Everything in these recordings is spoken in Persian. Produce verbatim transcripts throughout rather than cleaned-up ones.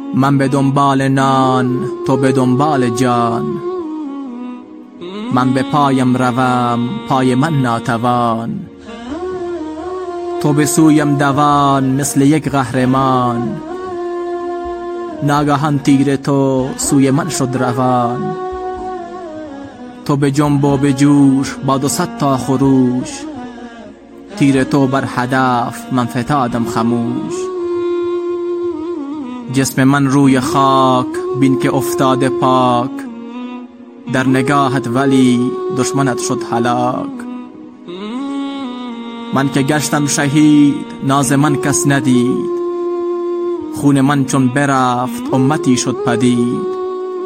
من به دنبال نان، تو به دنبال جان. من به پایم روم، پای من ناتوان. تو به سویم دوان مثل یک قهرمان. ناگهان تیر تو سوی من شد روان. تو به جنب و به جوش با دو صد تا خروش. تیر تو بر هدف من فتادم خموش. جسم من روی خاک بین که افتاده پاک. در نگاهت ولی دشمنت شد هلاک. من که گشتم شهید ناز من کس ندید. خون من چون برفت امتی شد پدید.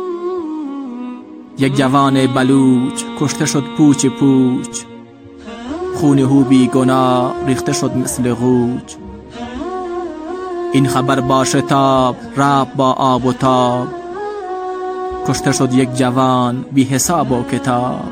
یک جوان بلوچ کشته شد پوچ پوچ. خون او بی گناه ریخته شد مثل غوچ. این خبر با شتاب رفت با آب و تاب. کشته شد یک جوان بی حساب و کتاب.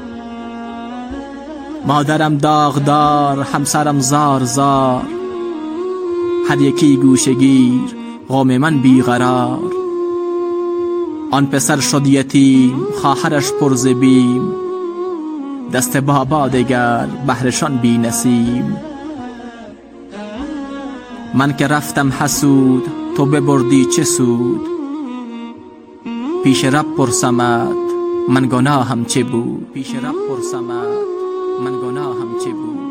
مادرم داغدار، همسرم زار زار. هر یکی گوشگیر، قوم من بیقرار. آن پسر شد یتیم، خواهرش پر ز بیم. دست بابا دگر بهرشان بی نسیم. من که رفتم حسود، تو ببردی چه سود؟ پیش رب پرسمت من گناهم چه بود؟ پیش رب پرسمت من گناهم چه بود؟